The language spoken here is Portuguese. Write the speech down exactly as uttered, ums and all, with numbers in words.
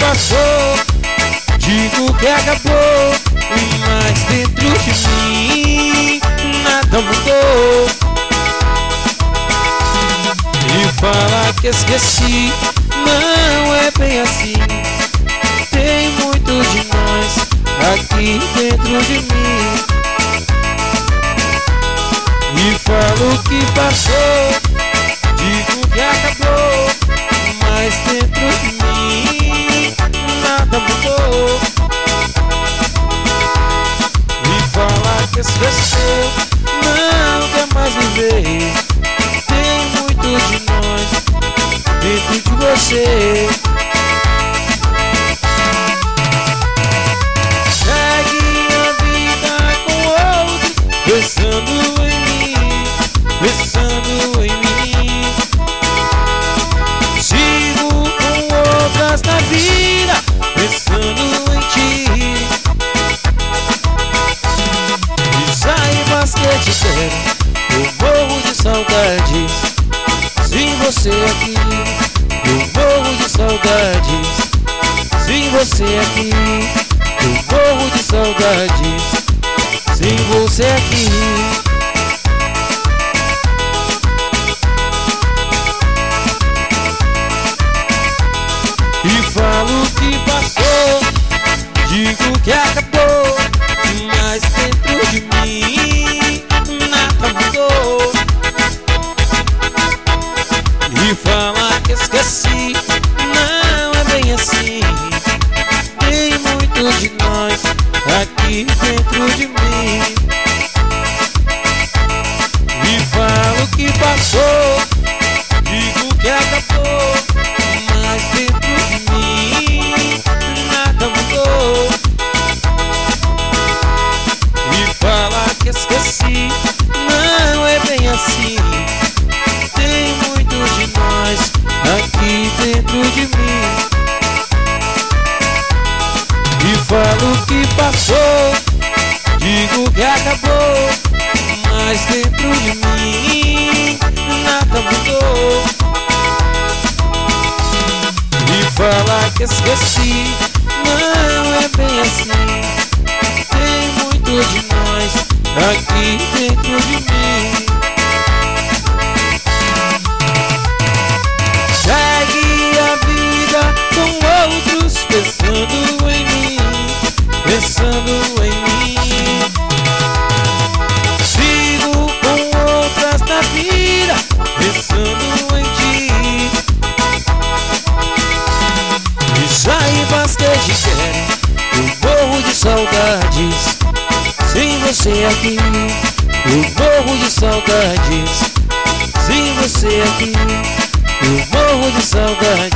passou, digo que acabou, mas dentro de mim nada mudou. E falar que esqueci, não é bem assim. Tem muito de nós aqui dentro de mim. E falo que passou, digo que acabou, mas dentro de mim nada mudou. E falar que esqueceu, não quer mais viver. Tem muito de nós dentro de você. Segue a vida com outro, pensando em mim, pensando em mim. Sigo com outras na vida, pensando em ti. E saibas que te quero, eu morro de saudades. Sem você aqui, eu morro de saudades. Sem você aqui, eu morro de saudades. Sem você aqui. E falo que passou, digo que acabou, mas dentro de mim nada mudou. E falar que esqueci, não é bem assim. Tem muito de nós aqui dentro de mim. E falo que passou, digo que acabou, mas dentro de mim nada mudou. E falar que esqueci, não é bem assim. Tem muito de nós aqui dentro de mim. E falo que passou, digo que acabou, mas dentro de mim nada mudou. E falar que esqueci, não é bem assim. Tem muito de nós aqui dentro de mim. Segue a vida com outros, pensando em mim, pensando em mim. Sigo com outras na vida, pensando em ti. E saibas que te quero, eu morro de saudades. Sem você aqui, eu morro de saudades. Sem você aqui, eu morro de saudades.